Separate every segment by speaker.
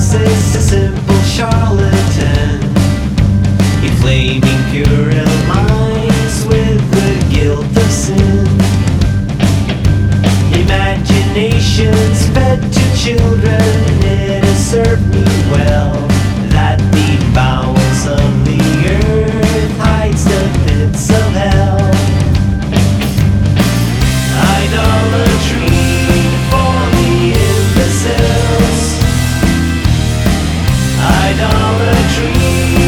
Speaker 1: narcissist, a simple charlatan, inflaming puerile minds with the guilt of sin. Imaginations fed to children, it has served me well that the bowels of the earth hides the pits of hell. Idolatry for the imbeciles. Idolatry.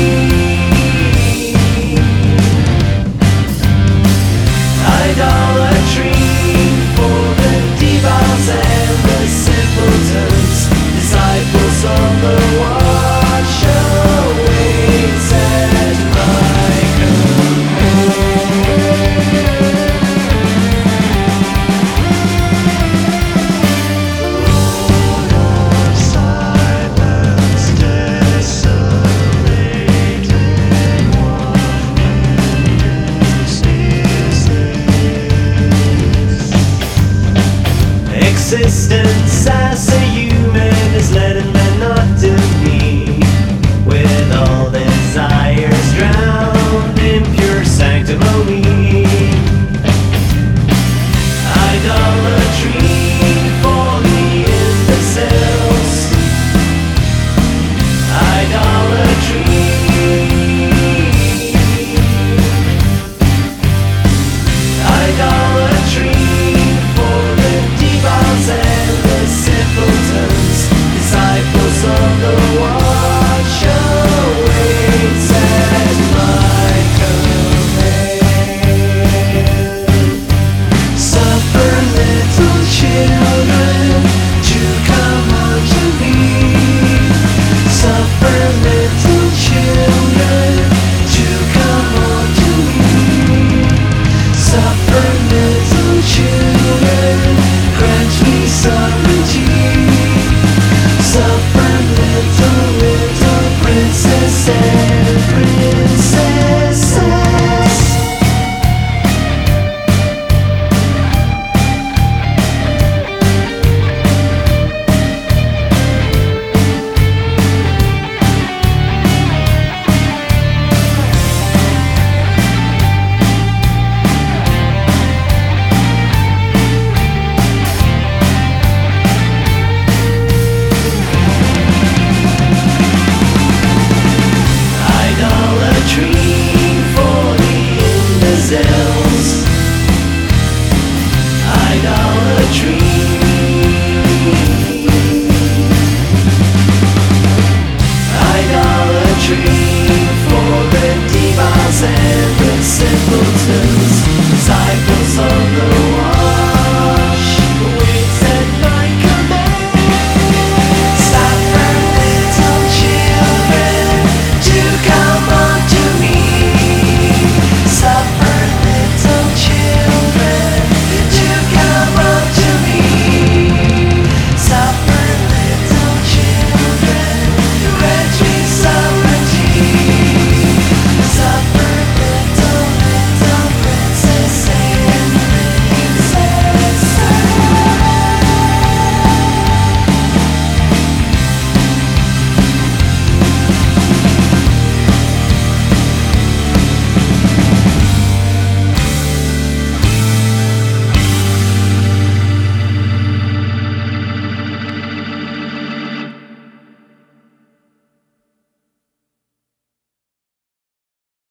Speaker 1: Idolatry for the devout and the simpletons, disciples of the watch awaits at my existence as a human is letting